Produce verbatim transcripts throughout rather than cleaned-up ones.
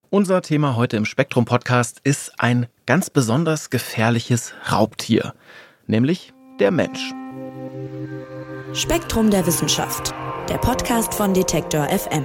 Unser Thema heute im Spektrum-Podcast ist ein ganz besonders gefährliches Raubtier, nämlich der Mensch. Spektrum der Wissenschaft, der Podcast von Detektor F M.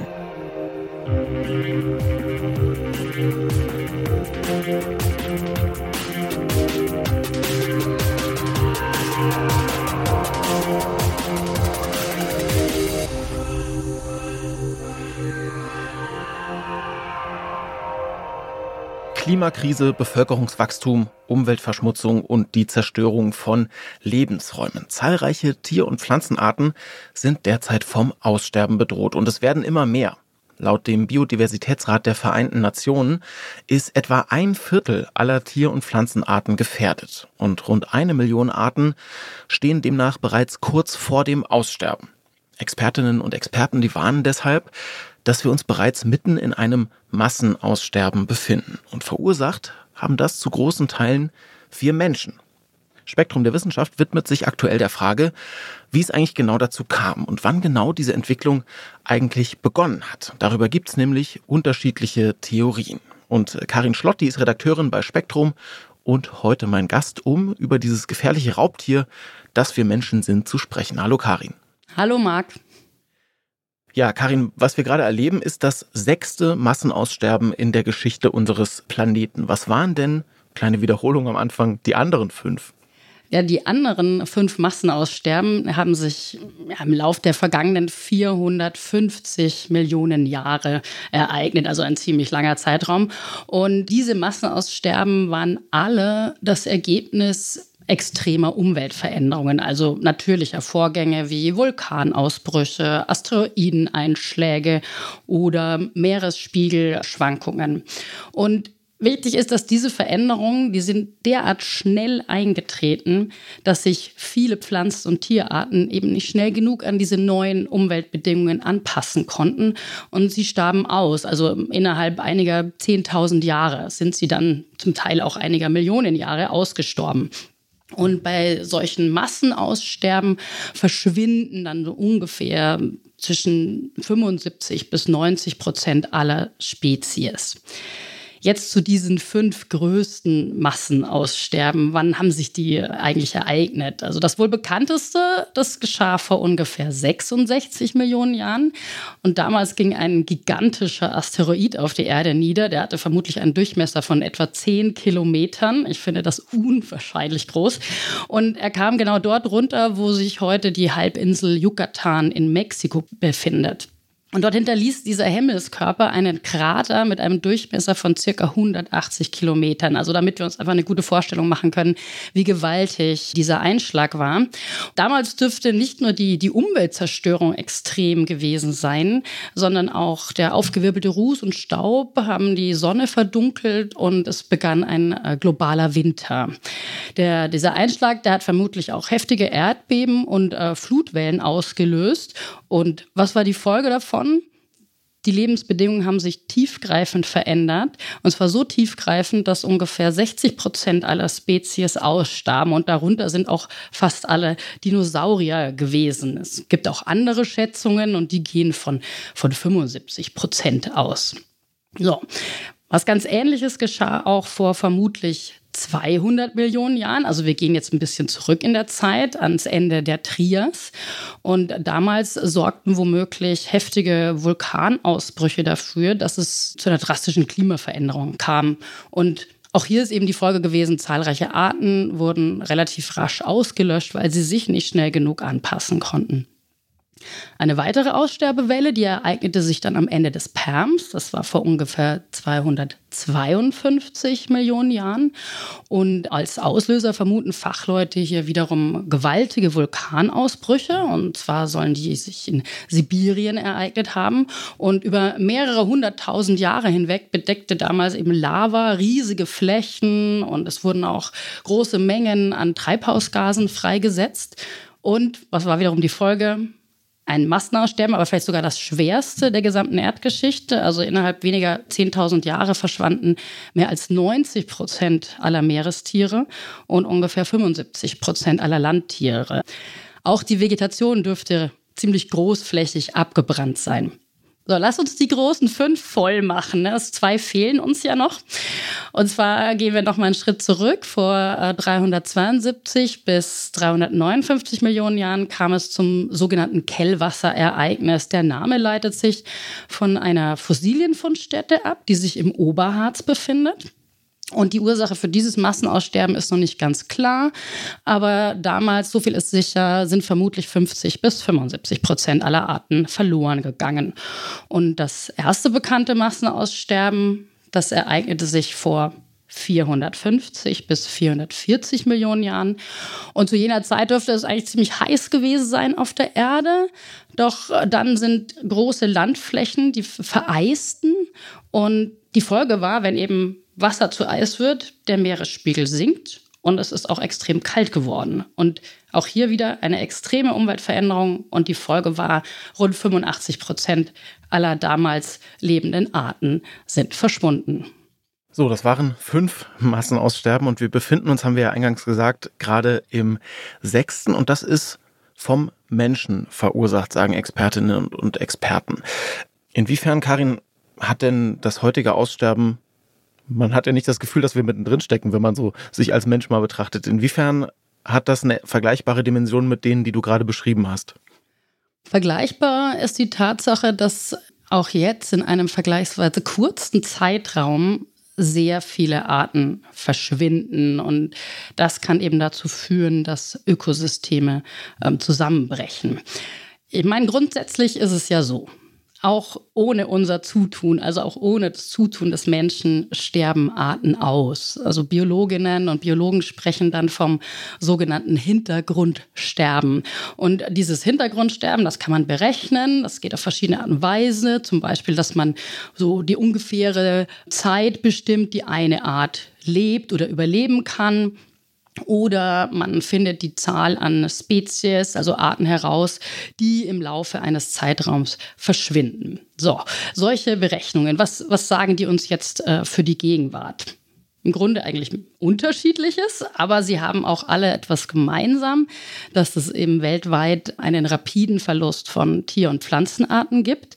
Klimakrise, Bevölkerungswachstum, Umweltverschmutzung und die Zerstörung von Lebensräumen. Zahlreiche Tier- und Pflanzenarten sind derzeit vom Aussterben bedroht und es werden immer mehr. Laut dem Biodiversitätsrat der Vereinten Nationen ist etwa ein Viertel aller Tier- und Pflanzenarten gefährdet und rund eine Million Arten stehen demnach bereits kurz vor dem Aussterben. Expertinnen und Experten, die warnen deshalb, dass wir uns bereits mitten in einem Massenaussterben befinden. Und verursacht haben das zu großen Teilen wir Menschen. Spektrum der Wissenschaft widmet sich aktuell der Frage, wie es eigentlich genau dazu kam und wann genau diese Entwicklung eigentlich begonnen hat. Darüber gibt es nämlich unterschiedliche Theorien. Und Karin Schlott, die ist Redakteurin bei Spektrum und heute mein Gast, um über dieses gefährliche Raubtier, das wir Menschen sind, zu sprechen. Hallo Karin. Hallo Marc. Ja, Karin, was wir gerade erleben, ist das sechste Massenaussterben in der Geschichte unseres Planeten. Was waren denn, kleine Wiederholung am Anfang, die anderen fünf? Ja, die anderen fünf Massenaussterben haben sich ja, im Lauf der vergangenen vierhundertfünfzig Millionen Jahre ereignet, also ein ziemlich langer Zeitraum. Und diese Massenaussterben waren alle das Ergebnis extremer Umweltveränderungen, also natürlicher Vorgänge wie Vulkanausbrüche, Asteroideneinschläge oder Meeresspiegelschwankungen. Und wichtig ist, dass diese Veränderungen, die sind derart schnell eingetreten, dass sich viele Pflanzen- und Tierarten eben nicht schnell genug an diese neuen Umweltbedingungen anpassen konnten und sie starben aus. Also innerhalb einiger zehntausend Jahre sind sie dann zum Teil auch einiger Millionen Jahre ausgestorben. Und bei solchen Massenaussterben verschwinden dann so ungefähr zwischen fünfundsiebzig bis neunzig Prozent aller Spezies. Jetzt zu diesen fünf größten Massenaussterben. Wann haben sich die eigentlich ereignet? Also das wohl bekannteste, das geschah vor ungefähr sechsundsechzig Millionen Jahren. Und damals ging ein gigantischer Asteroid auf die Erde nieder. Der hatte vermutlich einen Durchmesser von etwa zehn Kilometern. Ich finde das unwahrscheinlich groß. Und er kam genau dort runter, wo sich heute die Halbinsel Yucatan in Mexiko befindet. Und dort hinterließ dieser Himmelskörper einen Krater mit einem Durchmesser von circa hundertachtzig Kilometern. Also damit wir uns einfach eine gute Vorstellung machen können, wie gewaltig dieser Einschlag war. Damals dürfte nicht nur die, die Umweltzerstörung extrem gewesen sein, sondern auch der aufgewirbelte Ruß und Staub haben die Sonne verdunkelt und es begann ein äh, globaler Winter. Der, dieser Einschlag, der hat vermutlich auch heftige Erdbeben und äh, Flutwellen ausgelöst. Und was war die Folge davon? Die Lebensbedingungen haben sich tiefgreifend verändert. Und zwar so tiefgreifend, dass ungefähr sechzig Prozent aller Spezies ausstarben. Und darunter sind auch fast alle Dinosaurier gewesen. Es gibt auch andere Schätzungen und die gehen von, von fünfundsiebzig Prozent aus. So, was ganz Ähnliches geschah auch vor vermutlich zweihundert Millionen Jahren. Also wir gehen jetzt ein bisschen zurück in der Zeit, ans Ende der Trias. Und damals sorgten womöglich heftige Vulkanausbrüche dafür, dass es zu einer drastischen Klimaveränderung kam. Und auch hier ist eben die Folge gewesen, zahlreiche Arten wurden relativ rasch ausgelöscht, weil sie sich nicht schnell genug anpassen konnten. Eine weitere Aussterbewelle, die ereignete sich dann am Ende des Perms. Das war vor ungefähr zweihundertzweiundfünfzig Millionen Jahren. Und als Auslöser vermuten Fachleute hier wiederum gewaltige Vulkanausbrüche. Und zwar sollen die sich in Sibirien ereignet haben. Und über mehrere hunderttausend Jahre hinweg bedeckte damals eben Lava riesige Flächen. Und es wurden auch große Mengen an Treibhausgasen freigesetzt. Und was war wiederum die Folge? Ein Massenaussterben, aber vielleicht sogar das schwerste der gesamten Erdgeschichte. Also innerhalb weniger zehntausend Jahre verschwanden mehr als neunzig Prozent aller Meerestiere und ungefähr fünfundsiebzig Prozent aller Landtiere. Auch die Vegetation dürfte ziemlich großflächig abgebrannt sein. So, lass uns die großen fünf voll machen. Ne? Zwei fehlen uns ja noch. Und zwar gehen wir noch mal einen Schritt zurück. Vor äh, dreihundertzweiundsiebzig bis dreihundertneunundfünfzig Millionen Jahren kam es zum sogenannten Quellwasserereignis. Der Name leitet sich von einer Fossilienfundstätte ab, die sich im Oberharz befindet. Und die Ursache für dieses Massenaussterben ist noch nicht ganz klar. Aber damals, so viel ist sicher, sind vermutlich fünfzig bis fünfundsiebzig Prozent aller Arten verloren gegangen. Und das erste bekannte Massenaussterben, das ereignete sich vor vierhundertfünfzig bis vierhundertvierzig Millionen Jahren. Und zu jener Zeit dürfte es eigentlich ziemlich heiß gewesen sein auf der Erde. Doch dann sind große Landflächen, die vereisten. Und die Folge war, wenn eben Wasser zu Eis wird, der Meeresspiegel sinkt und es ist auch extrem kalt geworden. Und auch hier wieder eine extreme Umweltveränderung und die Folge war, rund fünfundachtzig Prozent aller damals lebenden Arten sind verschwunden. So, das waren fünf Massenaussterben und wir befinden uns, haben wir ja eingangs gesagt, gerade im sechsten und das ist vom Menschen verursacht, sagen Expertinnen und Experten. Inwiefern, Karin, hat denn das heutige Aussterben, man hat ja nicht das Gefühl, dass wir mittendrin stecken, wenn man so sich als Mensch mal betrachtet. Inwiefern hat das eine vergleichbare Dimension mit denen, die du gerade beschrieben hast? Vergleichbar ist die Tatsache, dass auch jetzt in einem vergleichsweise kurzen Zeitraum sehr viele Arten verschwinden. Und das kann eben dazu führen, dass Ökosysteme ähm, zusammenbrechen. Ich meine, grundsätzlich ist es ja so, auch ohne unser Zutun, also auch ohne das Zutun des Menschen, sterben Arten aus. Also Biologinnen und Biologen sprechen dann vom sogenannten Hintergrundsterben. Und dieses Hintergrundsterben, das kann man berechnen. Das geht auf verschiedene Art und Weise. Zum Beispiel, dass man so die ungefähre Zeit bestimmt, die eine Art lebt oder überleben kann. Oder man findet die Zahl an Spezies, also Arten heraus, die im Laufe eines Zeitraums verschwinden. So, solche Berechnungen, was, was sagen die uns jetzt äh, für die Gegenwart? Im Grunde eigentlich Unterschiedliches, aber sie haben auch alle etwas gemeinsam, dass es eben weltweit einen rapiden Verlust von Tier- und Pflanzenarten gibt.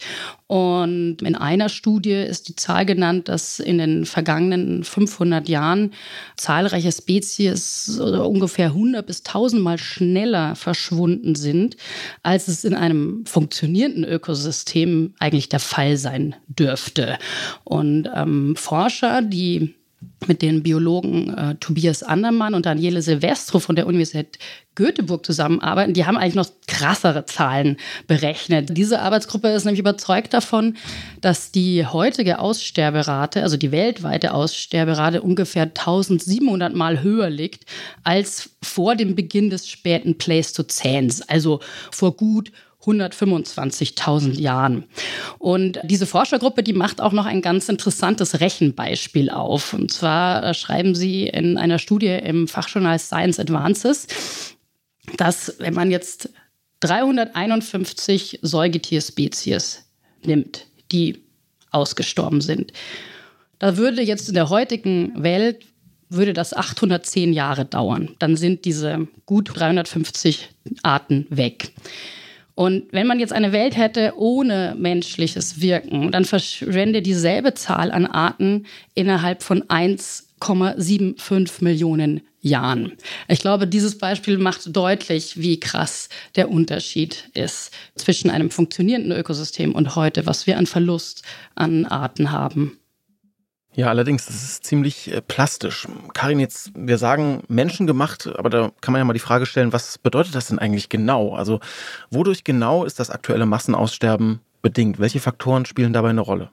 Und in einer Studie ist die Zahl genannt, dass in den vergangenen fünfhundert Jahren zahlreiche Spezies ungefähr hundert bis tausend Mal schneller verschwunden sind, als es in einem funktionierenden Ökosystem eigentlich der Fall sein dürfte. Und ähm, Forscher, die mit den Biologen äh, Tobias Andermann und Daniele Silvestro von der Universität Göteborg zusammenarbeiten, die haben eigentlich noch krassere Zahlen berechnet. Diese Arbeitsgruppe ist nämlich überzeugt davon, dass die heutige Aussterberate, also die weltweite Aussterberate, ungefähr eintausendsiebenhundert Mal höher liegt als vor dem Beginn des späten Pleistozäns, also vor gut hundertfünfundzwanzigtausend Jahren. Und diese Forschergruppe, die macht auch noch ein ganz interessantes Rechenbeispiel auf. Und zwar schreiben sie in einer Studie im Fachjournal Science Advances, dass wenn man jetzt dreihunderteinundfünfzig Säugetierspezies nimmt, die ausgestorben sind, da würde jetzt in der heutigen Welt würde das achthundertzehn Jahre dauern. Dann sind diese gut dreihundertfünfzig Arten weg. Und wenn man jetzt eine Welt hätte ohne menschliches Wirken, dann verschwende dieselbe Zahl an Arten innerhalb von eins Komma fünfundsiebzig Millionen Jahren. Ich glaube, dieses Beispiel macht deutlich, wie krass der Unterschied ist zwischen einem funktionierenden Ökosystem und heute, was wir an Verlust an Arten haben. Ja, allerdings, das ist ziemlich äh, plastisch. Karin, jetzt, wir sagen menschengemacht, aber da kann man ja mal die Frage stellen, was bedeutet das denn eigentlich genau? Also wodurch genau ist das aktuelle Massenaussterben bedingt? Welche Faktoren spielen dabei eine Rolle?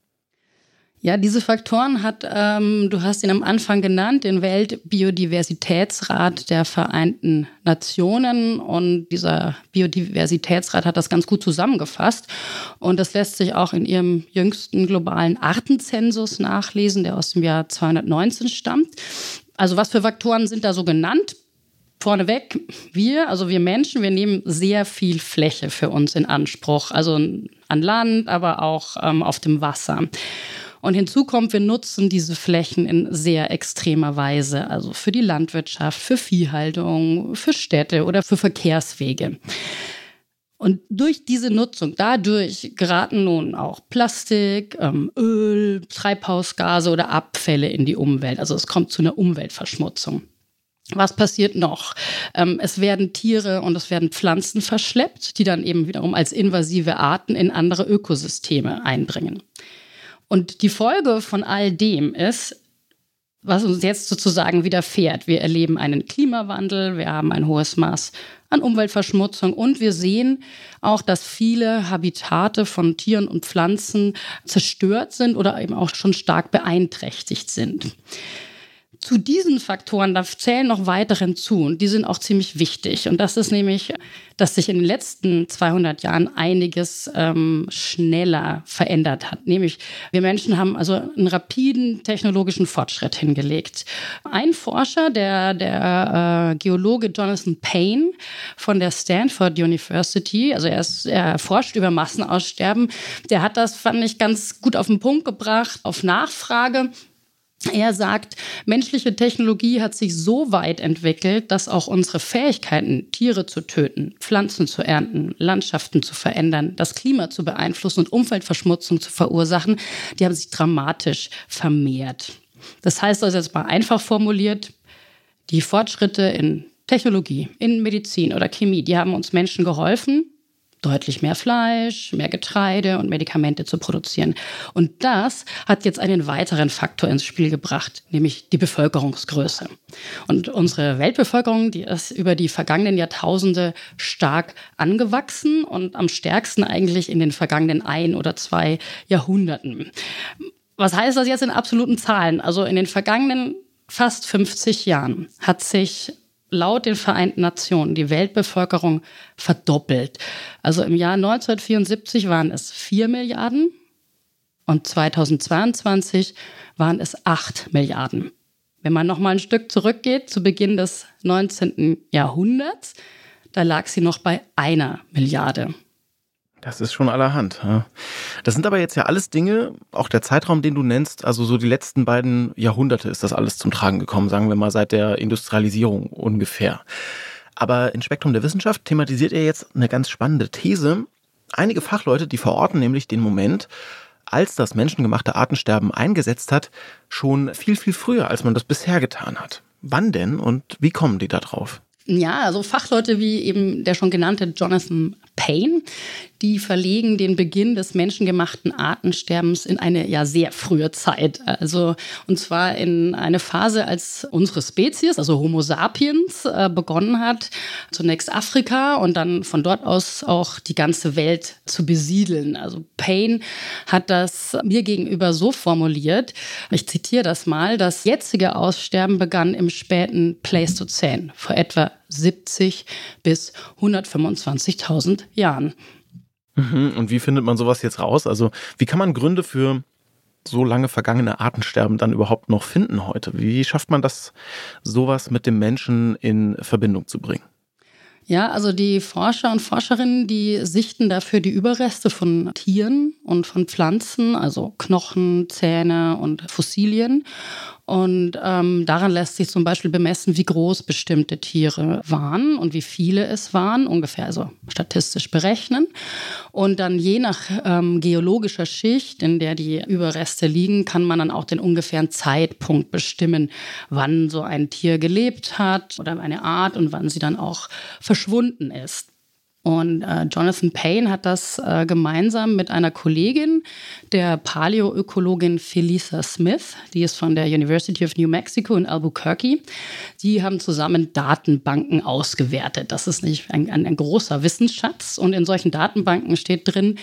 Ja, diese Faktoren hat, ähm, du hast ihn am Anfang genannt, den Weltbiodiversitätsrat der Vereinten Nationen. Und dieser Biodiversitätsrat hat das ganz gut zusammengefasst. Und das lässt sich auch in ihrem jüngsten globalen Artenzensus nachlesen, der aus dem Jahr zweihundertneunzehn stammt. Also was für Faktoren sind da so genannt? Vorneweg, wir, also wir Menschen, wir nehmen sehr viel Fläche für uns in Anspruch. Also an Land, aber auch ähm, auf dem Wasser. Und hinzu kommt, wir nutzen diese Flächen in sehr extremer Weise, also für die Landwirtschaft, für Viehhaltung, für Städte oder für Verkehrswege. Und durch diese Nutzung, dadurch geraten nun auch Plastik, ähm, Öl, Treibhausgase oder Abfälle in die Umwelt. Also es kommt zu einer Umweltverschmutzung. Was passiert noch? Ähm, es werden Tiere und es werden Pflanzen verschleppt, die dann eben wiederum als invasive Arten in andere Ökosysteme eindringen. Und die Folge von all dem ist, was uns jetzt sozusagen widerfährt. Wir erleben einen Klimawandel, wir haben ein hohes Maß an Umweltverschmutzung und wir sehen auch, dass viele Habitate von Tieren und Pflanzen zerstört sind oder eben auch schon stark beeinträchtigt sind. Zu diesen Faktoren, da zählen noch weitere hinzu und die sind auch ziemlich wichtig. Und das ist nämlich, dass sich in den letzten zweihundert Jahren einiges ähm, schneller verändert hat. Nämlich wir Menschen haben also einen rapiden technologischen Fortschritt hingelegt. Ein Forscher, der, der äh, Geologe Jonathan Payne von der Stanford University, also er, ist, er forscht über Massenaussterben, der hat das, fand ich, ganz gut auf den Punkt gebracht, auf Nachfrage. Er sagt, menschliche Technologie hat sich so weit entwickelt, dass auch unsere Fähigkeiten, Tiere zu töten, Pflanzen zu ernten, Landschaften zu verändern, das Klima zu beeinflussen und Umweltverschmutzung zu verursachen, die haben sich dramatisch vermehrt. Das heißt also jetzt mal einfach formuliert, die Fortschritte in Technologie, in Medizin oder Chemie, die haben uns Menschen geholfen, deutlich mehr Fleisch, mehr Getreide und Medikamente zu produzieren. Und das hat jetzt einen weiteren Faktor ins Spiel gebracht, nämlich die Bevölkerungsgröße. Und unsere Weltbevölkerung, die ist über die vergangenen Jahrtausende stark angewachsen und am stärksten eigentlich in den vergangenen ein oder zwei Jahrhunderten. Was heißt das jetzt in absoluten Zahlen? Also in den vergangenen fast fünfzig Jahren hat sich laut den Vereinten Nationen die Weltbevölkerung verdoppelt. Also im Jahr neunzehnhundertvierundsiebzig waren es vier Milliarden und zweitausendzweiundzwanzig waren es acht Milliarden. Wenn man noch mal ein Stück zurückgeht, zu Beginn des neunzehnten Jahrhunderts, da lag sie noch bei einer Milliarde. Das ist schon allerhand. Ja. Das sind aber jetzt ja alles Dinge, auch der Zeitraum, den du nennst, also so die letzten beiden Jahrhunderte ist das alles zum Tragen gekommen, sagen wir mal seit der Industrialisierung ungefähr. Aber in Spektrum der Wissenschaft thematisiert er jetzt eine ganz spannende These. Einige Fachleute, die verorten nämlich den Moment, als das menschengemachte Artensterben eingesetzt hat, schon viel, viel früher, als man das bisher getan hat. Wann denn und wie kommen die da drauf? Ja, also Fachleute wie eben der schon genannte Jonathan Payne, die verlegen den Beginn des menschengemachten Artensterbens in eine ja sehr frühe Zeit. Also und zwar in eine Phase, als unsere Spezies, also Homo sapiens, äh, begonnen hat, zunächst Afrika und dann von dort aus auch die ganze Welt zu besiedeln. Also Payne hat das mir gegenüber so formuliert, ich zitiere das mal, das jetzige Aussterben begann im späten Pleistozän, vor etwa siebzig bis hundertfünfundzwanzigtausend Jahren. Und wie findet man sowas jetzt raus? Also wie kann man Gründe für so lange vergangene Artensterben dann überhaupt noch finden heute? Wie schafft man das, sowas mit dem Menschen in Verbindung zu bringen? Ja, also die Forscher und Forscherinnen, die sichten dafür die Überreste von Tieren und von Pflanzen, also Knochen, Zähne und Fossilien. Und ähm, daran lässt sich zum Beispiel bemessen, wie groß bestimmte Tiere waren und wie viele es waren, ungefähr also statistisch berechnen. Und dann je nach ähm, geologischer Schicht, in der die Überreste liegen, kann man dann auch den ungefähren Zeitpunkt bestimmen, wann so ein Tier gelebt hat oder eine Art und wann sie dann auch verschwunden ist. Und äh, Jonathan Payne hat das äh, gemeinsam mit einer Kollegin, der Paläoökologin Felisa Smith, die ist von der University of New Mexico in Albuquerque. Die haben zusammen Datenbanken ausgewertet. Das ist nicht ein, ein, ein großer Wissensschatz. Und in solchen Datenbanken steht drin,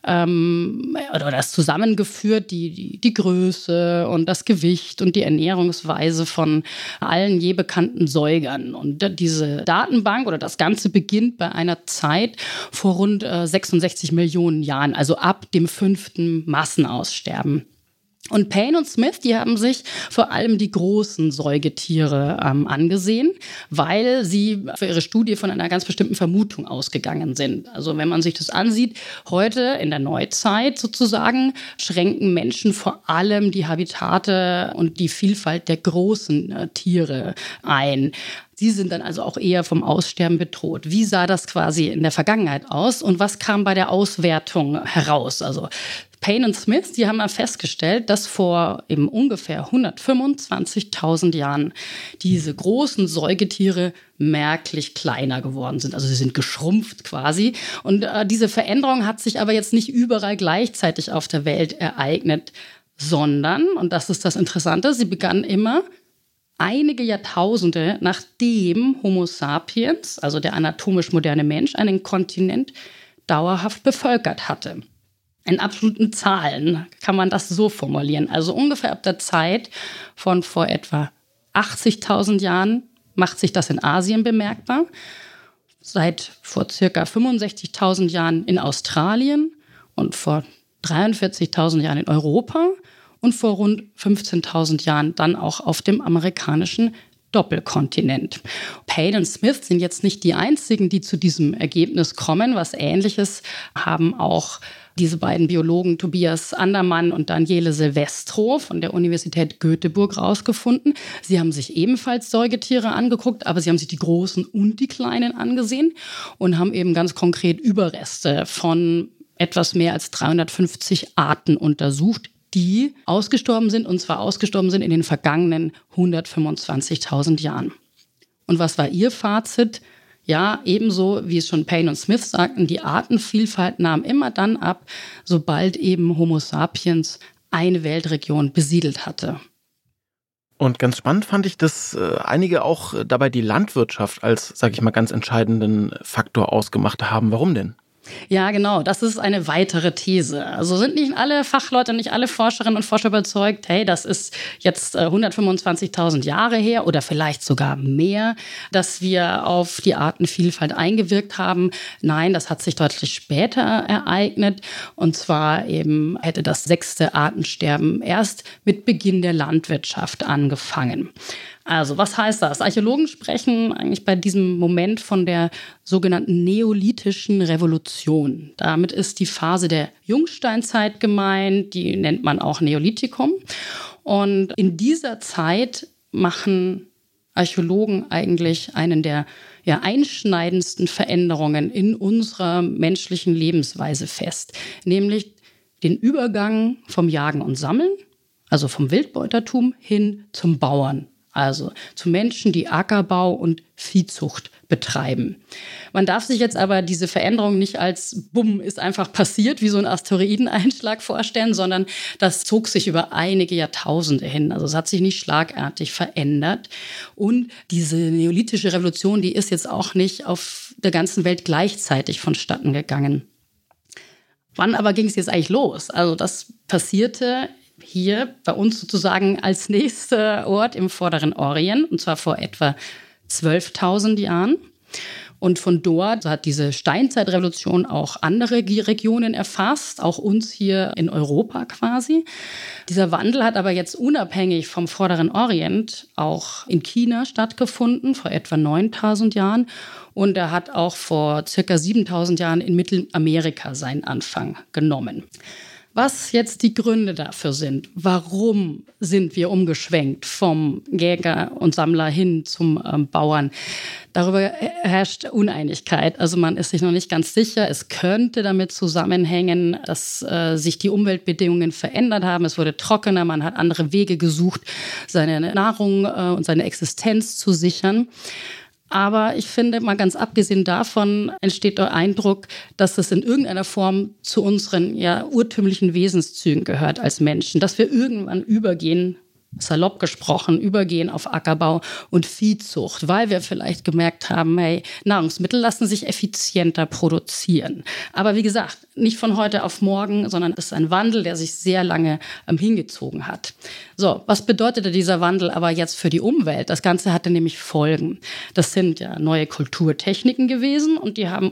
ähm, oder das zusammengeführt, die, die, die Größe und das Gewicht und die Ernährungsweise von allen je bekannten Säugern. Und diese Datenbank oder das Ganze beginnt bei einer Zeit vor rund äh, sechsundsechzig Millionen Jahren, also ab dem fünften Massenaussterben. Und Payne und Smith, die haben sich vor allem die großen Säugetiere ähm, angesehen, weil sie für ihre Studie von einer ganz bestimmten Vermutung ausgegangen sind. Also wenn man sich das ansieht, heute in der Neuzeit sozusagen, schränken Menschen vor allem die Habitate und die Vielfalt der großen äh, Tiere ein. Sie sind dann also auch eher vom Aussterben bedroht. Wie sah das quasi in der Vergangenheit aus und was kam bei der Auswertung heraus? Also Payne und Smith, die haben dann festgestellt, dass vor eben ungefähr hundertfünfundzwanzigtausend Jahren diese großen Säugetiere merklich kleiner geworden sind. Also sie sind geschrumpft quasi. Und äh, diese Veränderung hat sich aber jetzt nicht überall gleichzeitig auf der Welt ereignet, sondern, und das ist das Interessante, sie begann immer einige Jahrtausende nachdem Homo sapiens, also der anatomisch moderne Mensch, einen Kontinent dauerhaft bevölkert hatte. In absoluten Zahlen kann man das so formulieren. Also ungefähr ab der Zeit von vor etwa achtzigtausend Jahren macht sich das in Asien bemerkbar. Seit vor circa fünfundsechzigtausend Jahren in Australien und vor dreiundvierzigtausend Jahren in Europa und vor rund fünfzehntausend Jahren dann auch auf dem amerikanischen Doppelkontinent. Payne und Smith sind jetzt nicht die einzigen, die zu diesem Ergebnis kommen. Was Ähnliches haben auch diese beiden Biologen Tobias Andermann und Daniele Silvestro von der Universität Göteborg rausgefunden. Sie haben sich ebenfalls Säugetiere angeguckt, aber sie haben sich die großen und die kleinen angesehen und haben eben ganz konkret Überreste von etwas mehr als dreihundertfünfzig Arten untersucht, die ausgestorben sind, und zwar ausgestorben sind in den vergangenen hundertfünfundzwanzigtausend Jahren. Und was war ihr Fazit? Ja, ebenso wie es schon Payne und Smith sagten, die Artenvielfalt nahm immer dann ab, sobald eben Homo sapiens eine Weltregion besiedelt hatte. Und ganz spannend fand ich, dass äh, einige auch dabei die Landwirtschaft als, sag ich mal, ganz entscheidenden Faktor ausgemacht haben. Warum denn? Ja, genau. Das ist eine weitere These. Also sind nicht alle Fachleute, nicht alle Forscherinnen und Forscher überzeugt, hey, das ist jetzt hundertfünfundzwanzigtausend Jahre her oder vielleicht sogar mehr, dass wir auf die Artenvielfalt eingewirkt haben. Nein, das hat sich deutlich später ereignet. Und zwar eben hätte das sechste Artensterben erst mit Beginn der Landwirtschaft angefangen. Also, was heißt das? Archäologen sprechen eigentlich bei diesem Moment von der sogenannten neolithischen Revolution. Damit ist die Phase der Jungsteinzeit gemeint, die nennt man auch Neolithikum. Und in dieser Zeit machen Archäologen eigentlich einen der ja, einschneidendsten Veränderungen in unserer menschlichen Lebensweise fest, nämlich den Übergang vom Jagen und Sammeln, also vom Wildbeutertum hin zum Bauern. Also zu Menschen, die Ackerbau und Viehzucht betreiben. Man darf sich jetzt aber diese Veränderung nicht als Bumm, ist einfach passiert, wie so ein Asteroideneinschlag vorstellen, sondern das zog sich über einige Jahrtausende hin. Also es hat sich nicht schlagartig verändert. Und diese neolithische Revolution, die ist jetzt auch nicht auf der ganzen Welt gleichzeitig vonstatten gegangen. Wann aber ging es jetzt eigentlich los? Also das passierte hier bei uns sozusagen als nächster Ort im Vorderen Orient, und zwar vor etwa zwölftausend Jahren. Und von dort hat diese Steinzeitrevolution auch andere Regionen erfasst, auch uns hier in Europa quasi. Dieser Wandel hat aber jetzt unabhängig vom Vorderen Orient auch in China stattgefunden, vor etwa neuntausend Jahren. Und er hat auch vor circa siebentausend Jahren in Mittelamerika seinen Anfang genommen. Was jetzt die Gründe dafür sind, warum sind wir umgeschwenkt vom Jäger und Sammler hin zum ähm, Bauern, darüber herrscht Uneinigkeit. Also man ist sich noch nicht ganz sicher. Es könnte damit zusammenhängen, dass äh, sich die Umweltbedingungen verändert haben. Es wurde trockener, man hat andere Wege gesucht, seine Nahrung äh, und seine Existenz zu sichern. Aber ich finde, mal ganz abgesehen davon entsteht der Eindruck, dass es in irgendeiner Form zu unseren ja, urtümlichen Wesenszügen gehört als Menschen, dass wir irgendwann übergehen, salopp gesprochen, übergehen auf Ackerbau und Viehzucht, weil wir vielleicht gemerkt haben, hey, Nahrungsmittel lassen sich effizienter produzieren. Aber wie gesagt, nicht von heute auf morgen, sondern es ist ein Wandel, der sich sehr lange ähm, hingezogen hat. So, was bedeutete dieser Wandel aber jetzt für die Umwelt? Das Ganze hatte nämlich Folgen. Das sind ja neue Kulturtechniken gewesen und die haben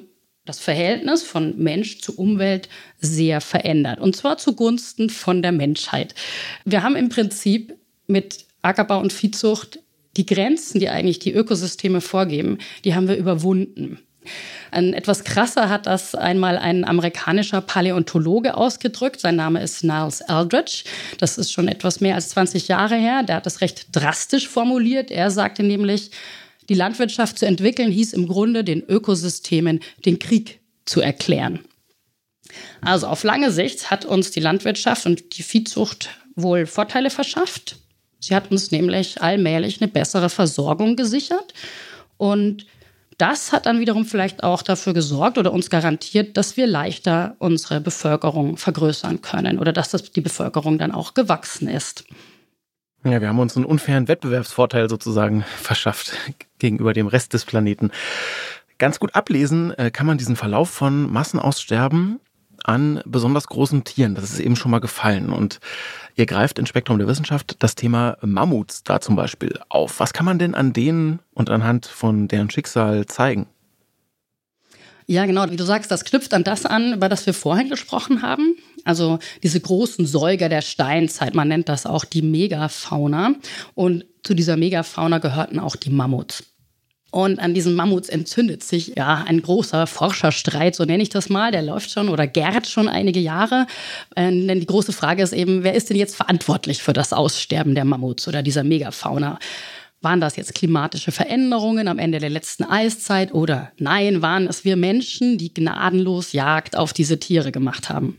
das Verhältnis von Mensch zu Umwelt sehr verändert. Und zwar zugunsten von der Menschheit. Wir haben im Prinzip mit Ackerbau und Viehzucht die Grenzen, die eigentlich die Ökosysteme vorgeben, die haben wir überwunden. Ein, etwas krasser hat das einmal ein amerikanischer Paläontologe ausgedrückt. Sein Name ist Niles Eldredge. Das ist schon etwas mehr als zwanzig Jahre her. Der hat das recht drastisch formuliert. Er sagte nämlich, die Landwirtschaft zu entwickeln, hieß im Grunde, den Ökosystemen den Krieg zu erklären. Also auf lange Sicht hat uns die Landwirtschaft und die Viehzucht wohl Vorteile verschafft. Sie hat uns nämlich allmählich eine bessere Versorgung gesichert. Und das hat dann wiederum vielleicht auch dafür gesorgt oder uns garantiert, dass wir leichter unsere Bevölkerung vergrößern können oder dass das die Bevölkerung dann auch gewachsen ist. Ja, wir haben uns einen unfairen Wettbewerbsvorteil sozusagen verschafft gegenüber dem Rest des Planeten. Ganz gut ablesen kann man diesen Verlauf von Massenaussterben an besonders großen Tieren. Das ist eben schon mal gefallen. Und ihr greift in Spektrum der Wissenschaft das Thema Mammuts da zum Beispiel auf. Was kann man denn an denen und anhand von deren Schicksal zeigen? Ja, genau. Wie du sagst, das knüpft an das an, über das wir vorhin gesprochen haben. Also diese großen Säuger der Steinzeit, man nennt das auch die Megafauna. Und zu dieser Megafauna gehörten auch die Mammuts. Und an diesen Mammuts entzündet sich ja ein großer Forscherstreit, so nenne ich das mal. Der läuft schon oder gärt schon einige Jahre. Äh, denn die große Frage ist eben, wer ist denn jetzt verantwortlich für das Aussterben der Mammuts oder dieser Megafauna? Waren das jetzt klimatische Veränderungen am Ende der letzten Eiszeit oder nein, waren es wir Menschen, die gnadenlos Jagd auf diese Tiere gemacht haben?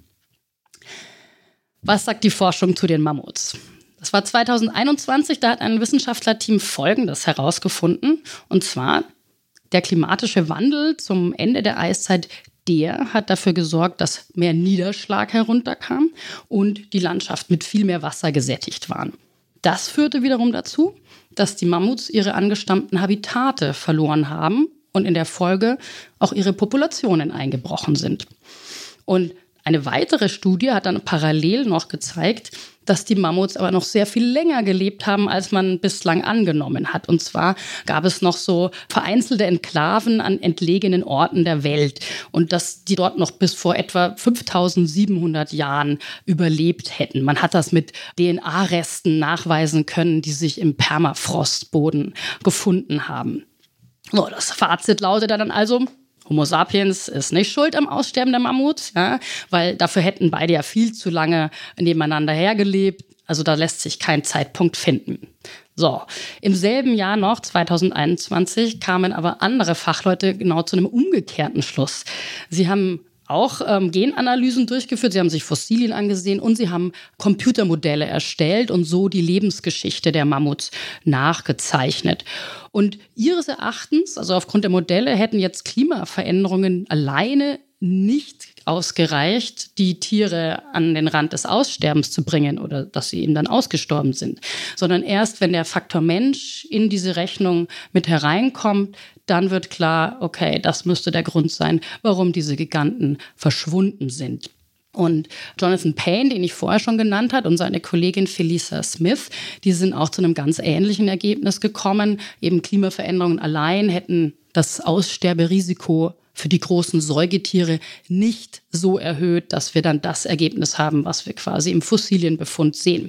Was sagt die Forschung zu den Mammuts? Das war zweitausendeinundzwanzig, da hat ein Wissenschaftlerteam Folgendes herausgefunden. Und zwar, der klimatische Wandel zum Ende der Eiszeit, der hat dafür gesorgt, dass mehr Niederschlag herunterkam und die Landschaft mit viel mehr Wasser gesättigt waren. Das führte wiederum dazu, dass die Mammuts ihre angestammten Habitate verloren haben und in der Folge auch ihre Populationen eingebrochen sind. Und eine weitere Studie hat dann parallel noch gezeigt, dass die Mammuts aber noch sehr viel länger gelebt haben, als man bislang angenommen hat. Und zwar gab es noch so vereinzelte Enklaven an entlegenen Orten der Welt und dass die dort noch bis vor etwa fünftausendsiebenhundert Jahren überlebt hätten. Man hat das mit D N A-Resten nachweisen können, die sich im Permafrostboden gefunden haben. So, das Fazit lautet dann also, Homo sapiens ist nicht schuld am Aussterben der Mammuts, ja, weil dafür hätten beide ja viel zu lange nebeneinander hergelebt. Also da lässt sich kein Zeitpunkt finden. So, im selben Jahr noch, zweitausendeinundzwanzig, kamen aber andere Fachleute genau zu einem umgekehrten Schluss. Sie haben auch ähm, Genanalysen durchgeführt, sie haben sich Fossilien angesehen und sie haben Computermodelle erstellt und so die Lebensgeschichte der Mammuts nachgezeichnet. Und ihres Erachtens, also aufgrund der Modelle, hätten jetzt Klimaveränderungen alleine nicht ausgereicht, die Tiere an den Rand des Aussterbens zu bringen oder dass sie eben dann ausgestorben sind, sondern erst, wenn der Faktor Mensch in diese Rechnung mit hereinkommt, dann wird klar, okay, das müsste der Grund sein, warum diese Giganten verschwunden sind. Und Jonathan Payne, den ich vorher schon genannt habe, und seine Kollegin Felisa Smith, die sind auch zu einem ganz ähnlichen Ergebnis gekommen. Eben Klimaveränderungen allein hätten das Aussterberisiko für die großen Säugetiere nicht so erhöht, dass wir dann das Ergebnis haben, was wir quasi im Fossilienbefund sehen.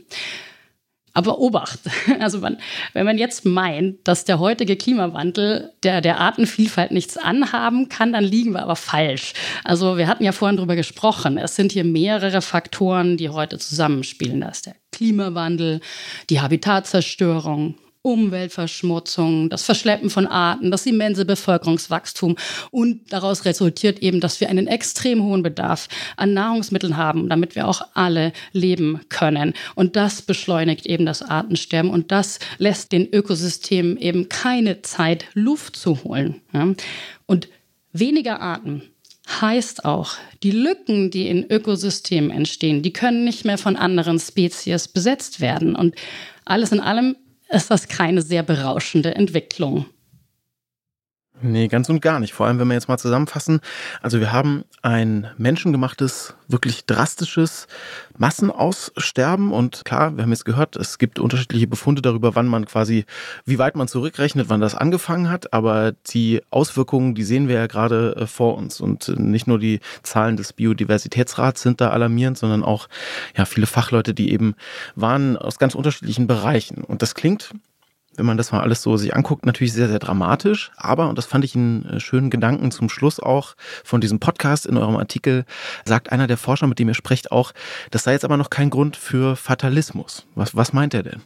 Aber Obacht, also man, wenn man jetzt meint, dass der heutige Klimawandel der, der Artenvielfalt nichts anhaben kann, dann liegen wir aber falsch. Also wir hatten ja vorhin drüber gesprochen, es sind hier mehrere Faktoren, die heute zusammenspielen. Da ist der Klimawandel, die Habitatzerstörung, Umweltverschmutzung, das Verschleppen von Arten, das immense Bevölkerungswachstum und daraus resultiert eben, dass wir einen extrem hohen Bedarf an Nahrungsmitteln haben, damit wir auch alle leben können. Und das beschleunigt eben das Artensterben und das lässt den Ökosystemen eben keine Zeit, Luft zu holen. Ja? Und weniger Arten heißt auch, die Lücken, die in Ökosystemen entstehen, die können nicht mehr von anderen Spezies besetzt werden. Und alles in allem ist das keine sehr berauschende Entwicklung. Nee, ganz und gar nicht. Vor allem, wenn wir jetzt mal zusammenfassen. Also wir haben ein menschengemachtes, wirklich drastisches Massenaussterben. Und klar, wir haben jetzt gehört, es gibt unterschiedliche Befunde darüber, wann man quasi, wie weit man zurückrechnet, wann das angefangen hat. Aber die Auswirkungen, die sehen wir ja gerade vor uns. Und nicht nur die Zahlen des Biodiversitätsrats sind da alarmierend, sondern auch ja viele Fachleute, die eben waren aus ganz unterschiedlichen Bereichen. Und das klingt, wenn man das mal alles so sich anguckt, natürlich sehr, sehr dramatisch. Aber, und das fand ich einen schönen Gedanken zum Schluss auch von diesem Podcast in eurem Artikel, sagt einer der Forscher, mit dem ihr sprecht, auch, das sei jetzt aber noch kein Grund für Fatalismus. Was, was meint er denn?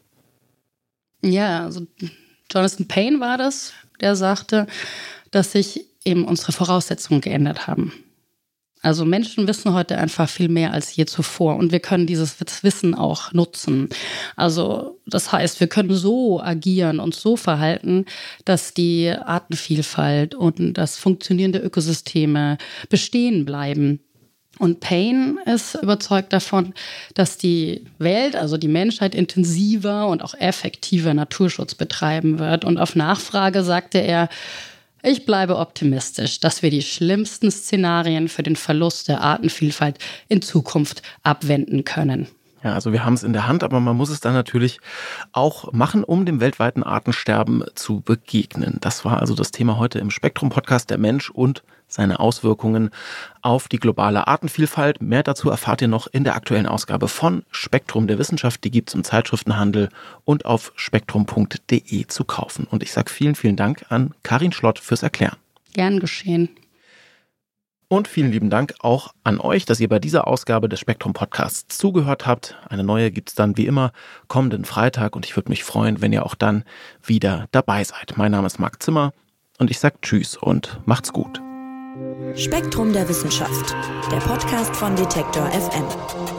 Ja, also Jonathan Payne war das, der sagte, dass sich eben unsere Voraussetzungen geändert haben. Also Menschen wissen heute einfach viel mehr als je zuvor und wir können dieses Wissen auch nutzen. Also das heißt, wir können so agieren und so verhalten, dass die Artenvielfalt und das funktionierende Ökosysteme bestehen bleiben. Und Payne ist überzeugt davon, dass die Welt, also die Menschheit, intensiver und auch effektiver Naturschutz betreiben wird. Und auf Nachfrage sagte er, ich bleibe optimistisch, dass wir die schlimmsten Szenarien für den Verlust der Artenvielfalt in Zukunft abwenden können. Ja, also wir haben es in der Hand, aber man muss es dann natürlich auch machen, um dem weltweiten Artensterben zu begegnen. Das war also das Thema heute im Spektrum-Podcast, der Mensch und seine Auswirkungen auf die globale Artenvielfalt. Mehr dazu erfahrt ihr noch in der aktuellen Ausgabe von Spektrum der Wissenschaft. Die gibt es im Zeitschriftenhandel und auf spektrum punkt de zu kaufen. Und ich sage vielen, vielen Dank an Karin Schlott fürs Erklären. Gern geschehen. Und vielen lieben Dank auch an euch, dass ihr bei dieser Ausgabe des Spektrum-Podcasts zugehört habt. Eine neue gibt es dann wie immer kommenden Freitag und ich würde mich freuen, wenn ihr auch dann wieder dabei seid. Mein Name ist Marc Zimmer und ich sage Tschüss und macht's gut. Spektrum der Wissenschaft, der Podcast von Detektor F M.